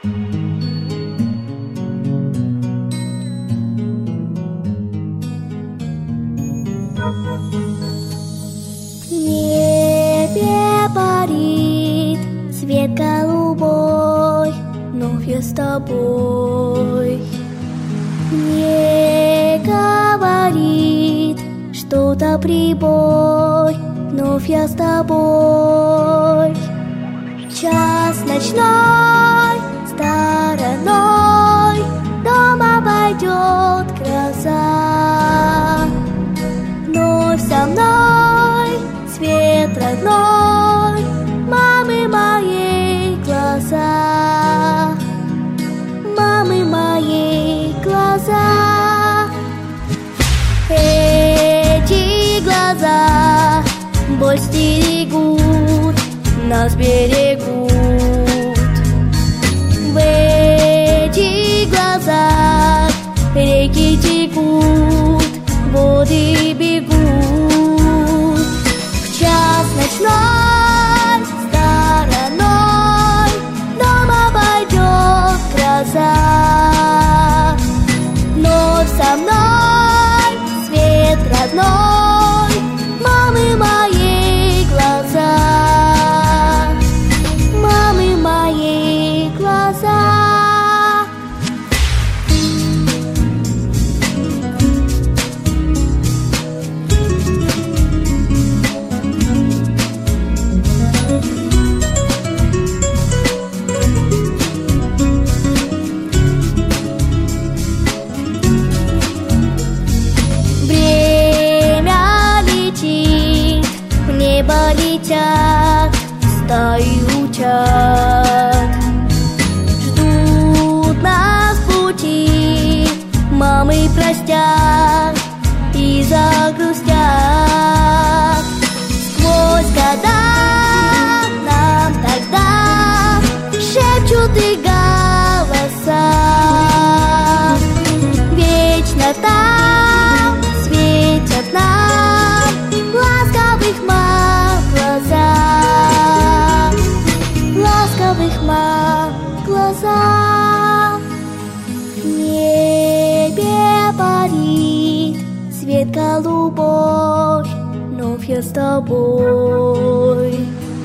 В небе парит свет голубой, вновь я с тобой. Мне говорит что-то прибой, вновь я с тобой. Час ночной стороной дом обойдет гроза. Вновь со мной свет родной мамы моей глаза, мамы моей глаза. Эти глаза боль стерегут, нас берегут. В этих глазах реки текут, воды бегут. В час ночной стороной дом обойдет гроза. Вновь со мной свет родной мамы моей глаза, мамы моей глаза. Летят стаи утят, ждут нас в пути, мамы простят и загрустят. Сквозь года нам тогда шепчут и голоса, вечно там светят нам ласковых мам глаза, ласковых мам глаза. В небе парит свет голубой, вновь я с тобой.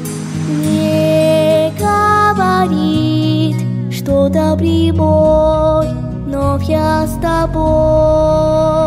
Мне говорит что-то прибой, вновь я с тобой.